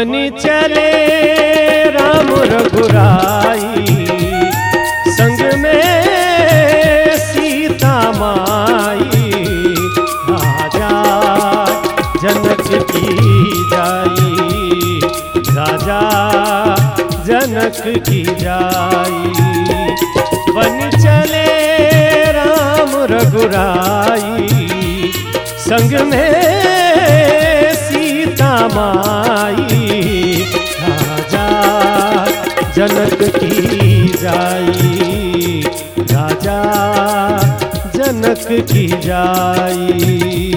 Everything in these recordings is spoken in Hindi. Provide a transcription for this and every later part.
बनी चले राम रघुराई, संग में सीता माई। राजा जनक की जाई, राजा जनक की जाई। बनी चले राम रघुराई, संग में सीता माई। राजा जनक की जाई, राजा जनक की जाई।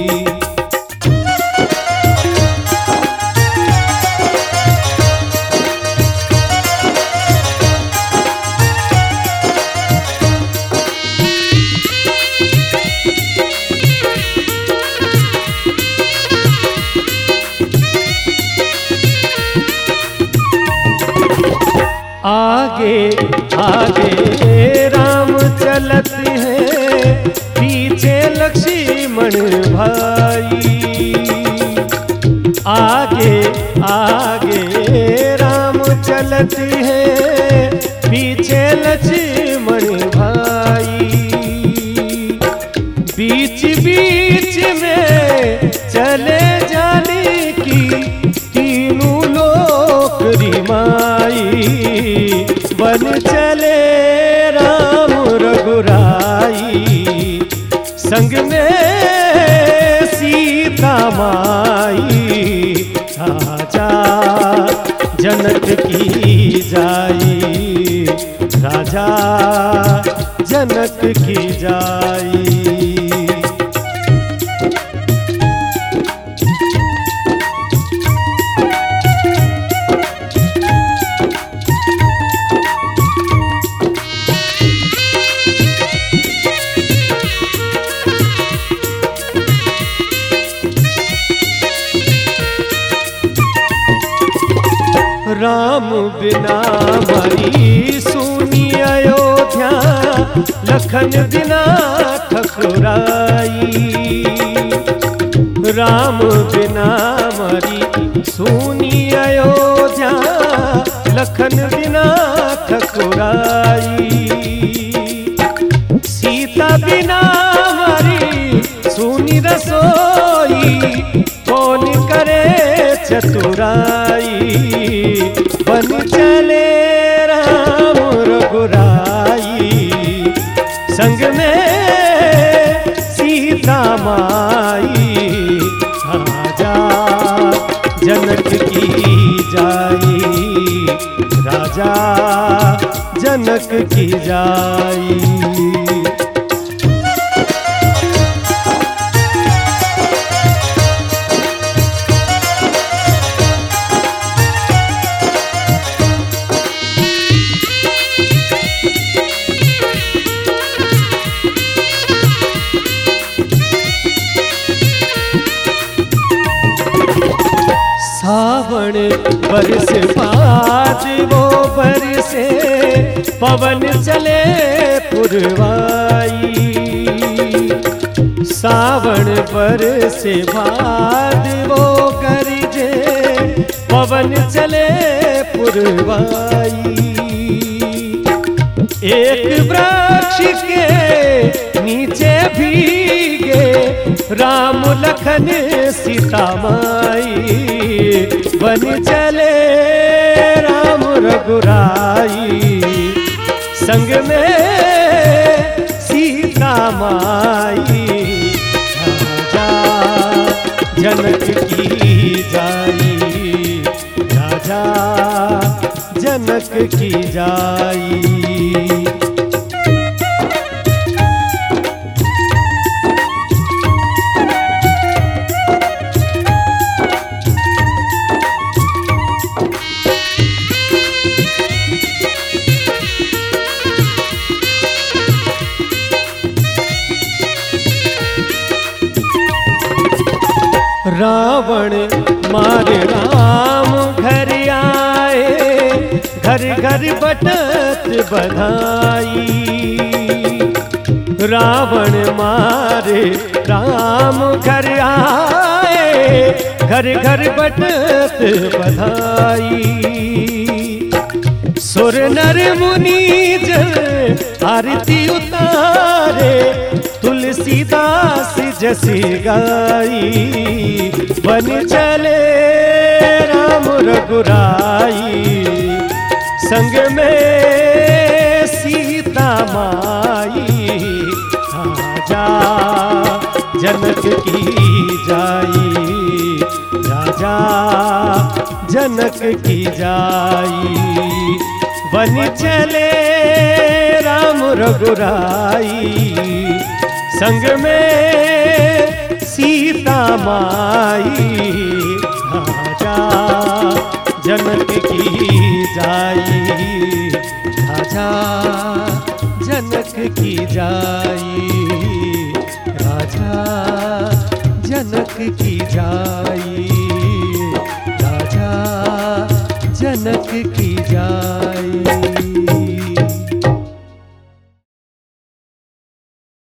आगे आगे राम चलत है, पीछे लक्ष्मण भाई। आगे आगे राम चलत है, पीछे लक्ष्मण भाई। बीच बीच में चले जाने की तीनों लोक रिमाई। बन चले राम रघुराई, संग में सीता माई। राजा जनक की जाई, राजा जनक की जाई। राम बिना मरी सुनी अयोध्या, लखन बिना ठकुराई। राम बिना मरी सुनी अयोध्या, लखन बिना ठकुराई। सीता बिना मरी सुनी रसोई, कौन करे चतुराई। बन चले राम रघुराई, संग में सीता माई। राजा जनक की जाई, राजा जनक की जाई। सावन बरस बाद वो बरसे, पवन चले पुरवाई। सावन बरसे बाद वो गरजे, पवन चले पुरवाई। एक वृक्ष के नीचे भीगे, राम लखन सीता माई। बन चले राम रघुराई, संग में सीता माई। राजा जनक की जाई, राजा जनक की जाई। रावण मारे राम घर आए, घर घर बटत बधाई। रावण मारे राम घर आए, घर घर बटत बधाई। सुर नर मुनि जन आरती उतारे, तुलसीदास जैसी गाई। बन चले राम रघुराई, संग में सीता माई। राजा जनक की जाई, राजा जनक की जाई। बन चले राम रघुराई, संग में सीता माई। राजा जनक की जाई, राजा जनक की जाई। राजा जनक की जाई, राजा जनक की जाई।